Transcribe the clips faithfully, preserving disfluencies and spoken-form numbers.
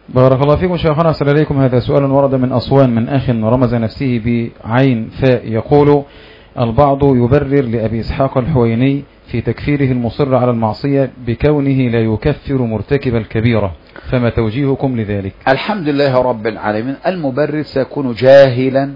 بارك الله فيكم شيخنا، أحسن إليكم. هذا سؤال ورد من أسوان من أخ رمز نفسه بعين فاء، يقول: البعض يبرر لأبي إسحاق الحويني في تكفيره المصر على المعصية بكونه لا يكفر مرتكب الكبيرة، فما توجيهكم لذلك؟ الحمد لله رب العالمين. المبرر سيكون جاهلا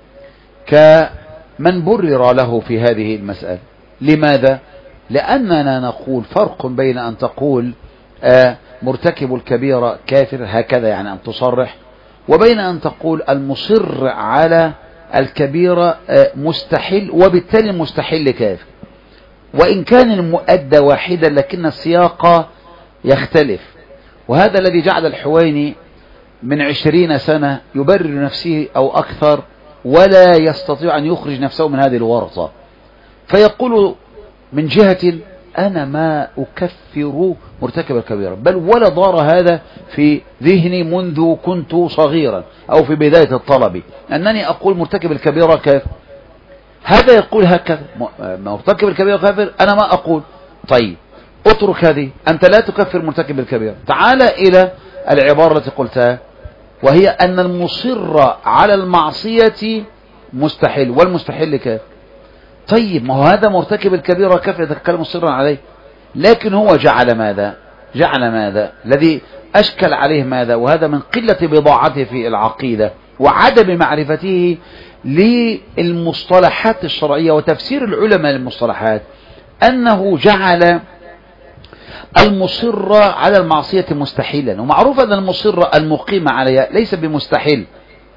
كمن برر له في هذه المسألة. لماذا؟ لأننا نقول فرق بين أن تقول آه مرتكب الكبيرة كافر هكذا، يعني أن تصرح، وبين أن تقول المصر على الكبيرة آه مستحيل، وبالتالي مستحيل كافر. وإن كان المؤدى واحدا لكن السياق يختلف. وهذا الذي جعل الحويني من عشرين سنة يبرر نفسه أو أكثر ولا يستطيع أن يخرج نفسه من هذه الورطة، فيقول من جهة أنا ما أكفر مرتكب الكبيرة، بل ولا ضار هذا في ذهني منذ كنت صغيرا أو في بداية الطلب أنني أقول مرتكب الكبيرة كافر. هذا يقول هكذا مرتكب الكبيرة كافر، أنا ما أقول. طيب اترك هذه، أنت لا تكفر مرتكب الكبيرة. تعال إلى العبارة التي قلتها، وهي أن المصر على المعصية مستحيل والمستحيل كافر. طيب ما هو هذا مرتكب الكبيرة كافر إذا كان مصرا عليه، لكن هو جعل ماذا؟ جعل ماذا؟ الذي أشكل عليه ماذا؟ وهذا من قلة بضاعته في العقيدة وعدم معرفته للمصطلحات الشرعية وتفسير العلماء للمصطلحات، أنه جعل المصر على المعصية مستحيلا. ومعروف أن المصر المقيم عليها ليس بمستحيل،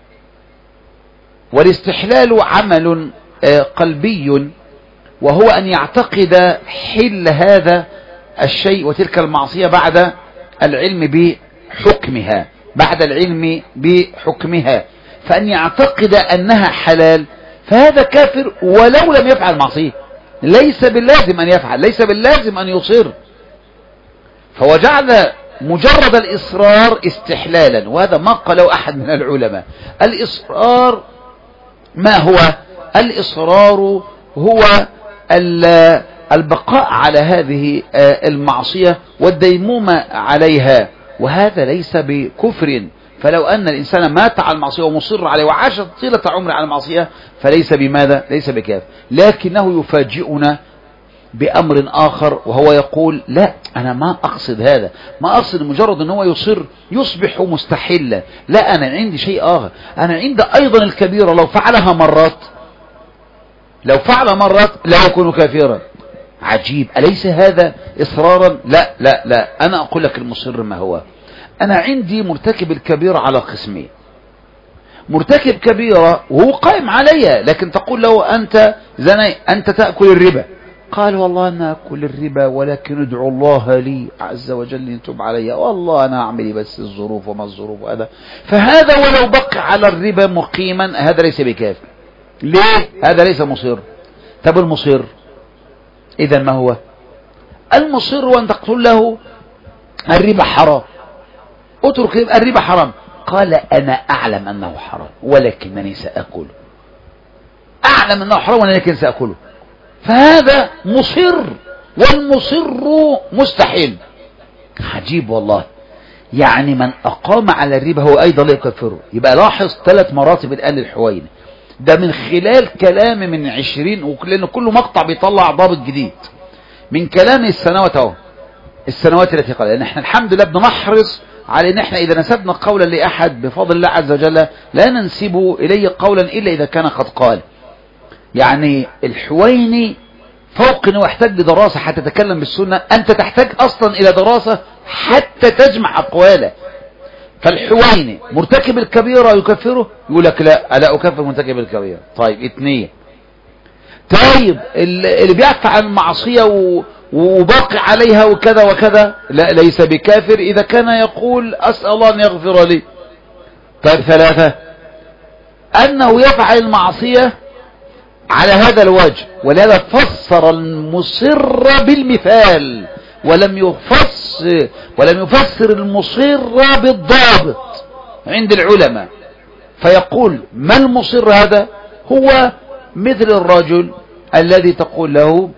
والاستحلال عمل قلبي، وهو أن يعتقد حل هذا الشيء وتلك المعصية بعد العلم بحكمها بعد العلم بحكمها فأن يعتقد أنها حلال، فهذا كافر ولو لم يفعل معصية. ليس باللازم أن يفعل، ليس باللازم أن يصر. فوجعل مجرد الإصرار استحلالا، وهذا ما قاله أحد من العلماء. الإصرار ما هو؟ الإصرار هو البقاء على هذه المعصية والديمومة عليها، وهذا ليس بكفر. فلو أن الإنسان مات على المعصية ومصر عليه وعاش طيلة عمره على المعصية فليس بماذا؟ ليس بكافر. لكنه يفاجئنا بأمر آخر، وهو يقول لا أنا ما أقصد هذا، ما أقصد مجرد أنه يصر يصبح مستحلا، لا أنا عندي شيء آخر. أنا عندي أيضا الكبيرة لو فعلها مرات لو فعل مرات لا يكون كافرا. عجيب، أليس هذا إصرارا؟ لا لا لا، أنا أقول لك المصر ما هو. أنا عندي مرتكب الكبيرة على قسمين. مرتكب كبيرة وهو قائم عليها، لكن تقول له أنت زني، أنت تأكل الربا. قال والله أنا أكل الربا ولكن ادعو الله لي عز وجل يتوب علي، والله أنا أعمل بس الظروف وما الظروف هذا. فهذا ولو بقى على الربا مقيما هذا ليس بكافر. ليه؟ هذا ليس مصر. طب المصر إذا ما هو؟ المصر وأن تقول له الربا حرام، اترك الربا حرام. قال أنا أعلم أنه حرام ولكنني سأكله، أعلم أنه حرام ولكن سأكله. فهذا مصر، والمصر مستحيل. عجيب والله. يعني من أقام على الربا هو أيضا لا يكفره. يبقى لاحظ ثلاث مراتب الآن للحويني، ده من خلال كلام من عشرين، لأن كل مقطع بيطلع ضابط جديد من كلام السنوات اهو السنوات التي قال. لأن احنا الحمد لله بنحرص على ان احنا اذا نسبنا قولا لأحد بفضل الله عز وجل لا ننسب اليه قولا الا اذا كان قد قال. يعني الحويني فوق انه يحتاج لدراسة حتى تتكلم بالسنة، انت تحتاج اصلا الى دراسة حتى تجمع اقواله. فالحويني مرتكب الكبيرة يكفره؟ يقول لك لا الا اكفر مرتكب الكبيرة. طيب اثنين، طيب اللي بيعفى عن المعصية و... وباقي عليها وكذا وكذا لا ليس بكافر اذا كان يقول اسأل الله ان يغفر لي. طيب ثلاثة، انه يفعل المعصية على هذا الوجه، ولهذا فسر المصر بالمثال ولم يفسر ولم يفسر المصر بالضابط عند العلماء. فيقول ما المصر؟ هذا هو مثل الرجل الذي تقول له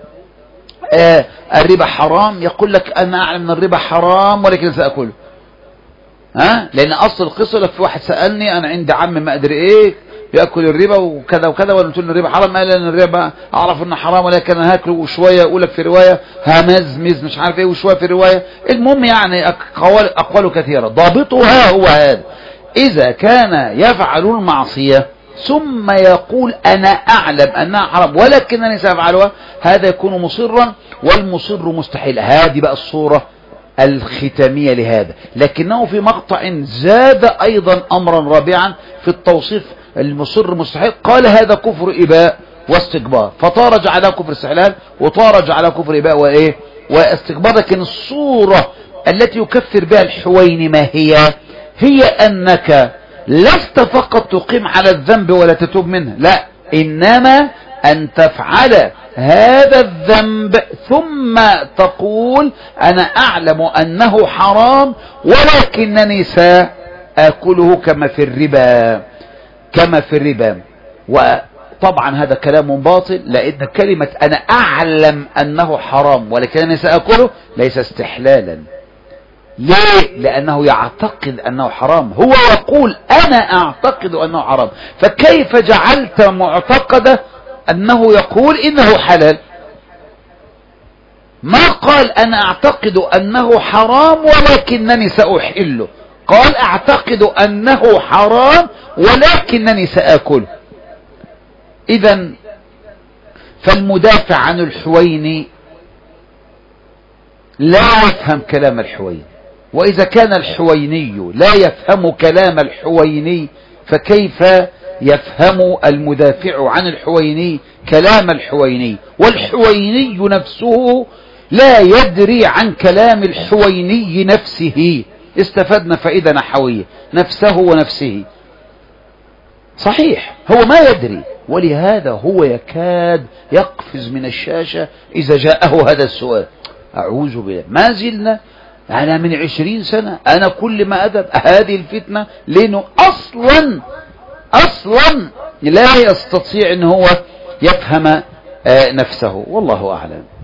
آه الربا حرام، يقول لك أنا أعلم أن الربا حرام ولكن سأكله. ها، لان اصل القصه لك في واحد سالني انا عندي عم ما ادري ايه بياكل الربا وكذا وكذا، ولا قلت له الربا حرام، قال ان الربا اعرف انه حرام ولكن انا هاكله، وشويه يقول لك في روايه همزمز مش عارف ايه، وشويه في روايه، المهم يعني اقوال اقوال كثيره، ضابطها هو هذا: اذا كان يفعل المعصيه ثم يقول انا اعلم انها حرام ولكنني سافعلها، هذا يكون مصرا، والمصر مستحيل. هذه بقى الصوره الختامية لهذا. لكنه في مقطع زاد أيضا أمرا رابعا في التوصيف المصر مستحيل، قال هذا كفر إباء واستكبار، فطارج على كفر استحلال وطارج على كفر إباء وإيه واستكبار. لكن الصورة التي يكفر بها الحويني ما هي؟ هي أنك لست فقط تقيم على الذنب ولا تتوب منه، لا، إنما أن تفعل هذا الذنب ثم تقول أنا أعلم أنه حرام ولكنني سأكله كما في الربا كما في الربا. وطبعا هذا كلام باطل، لأن كلمة أنا أعلم أنه حرام ولكنني سأكله ليس استحلالا. ليه؟ لأنه يعتقد أنه حرام، هو يقول أنا أعتقد أنه حرام، فكيف جعلت معتقده أنه يقول إنه حلال؟ ما قال أنا أعتقد أنه حرام ولكنني سأحله، قال أعتقد أنه حرام ولكنني سأكله. إذن فالمدافع عن الحويني لا يفهم كلام الحويني، وإذا كان الحويني لا يفهم كلام الحويني فكيف يفهم المدافع عن الحويني كلام الحويني؟ والحويني نفسه لا يدري عن كلام الحويني نفسه. استفدنا فائدة نحوية، نفسه ونفسه، صحيح هو ما يدري، ولهذا هو يكاد يقفز من الشاشة إذا جاءه هذا السؤال. أعوذ بالله، ما زلنا أنا من عشرين سنة أنا كل ما أدب هذه الفتنة، لأنه أصلا أصلا لا يستطيع أن هو يفهم نفسه. والله أعلم.